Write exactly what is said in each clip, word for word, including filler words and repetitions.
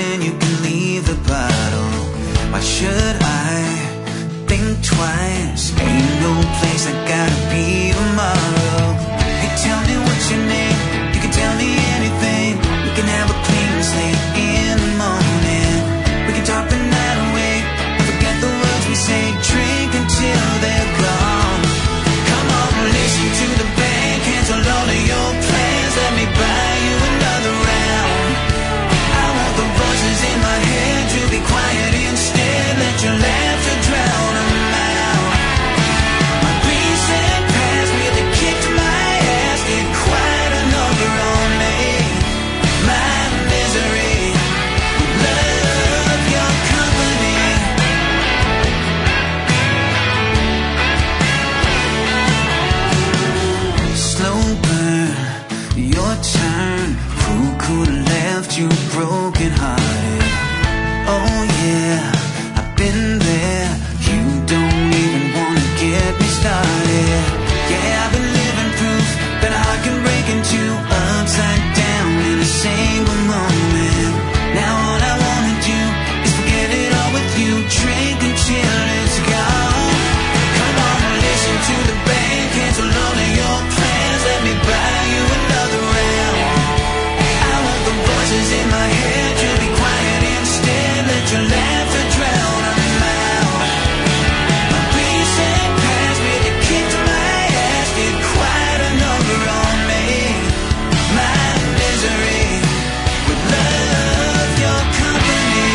when you can leave the bottle. Why should I think twice? Ain't no place I gotta be tomorrow. Hey, tell me what's your name. You can tell me anything. We can have a clean slate in the morning. We can talk the night away. Forget the words we say. Drink until they're gone. Come on, listen to the band. Cancel all of your plans. Let me buy you another round. I want the voices in my head to be quiet instead. Let your laughter drown them out. My recent past really kicked my ass. Did quite a number on me. My misery would love your company. Slow burn, your turn. Who could have left you broken hearted? Oh yeah, I've been there. You don't even wanna get me started. Yeah, I've been living proof that a heart can break into upside down in a single moment. Now all I wanna do is forget it all with you. Drink until it's gone. Come on, listen to the band. Cancel all of your plans. Let me buy you another round. I want the voices in my head to be quiet instead. Let your laughter drown them out. My recent past really kicked my ass. Did quite a number on me. My misery would love your company.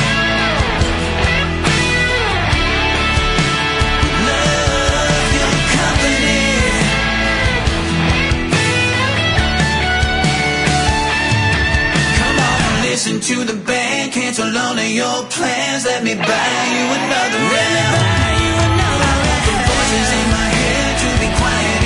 Would love your company. Come on, listen to the band. Cancel all of your plans. Let me buy you another round. I want the voices in my head to be quiet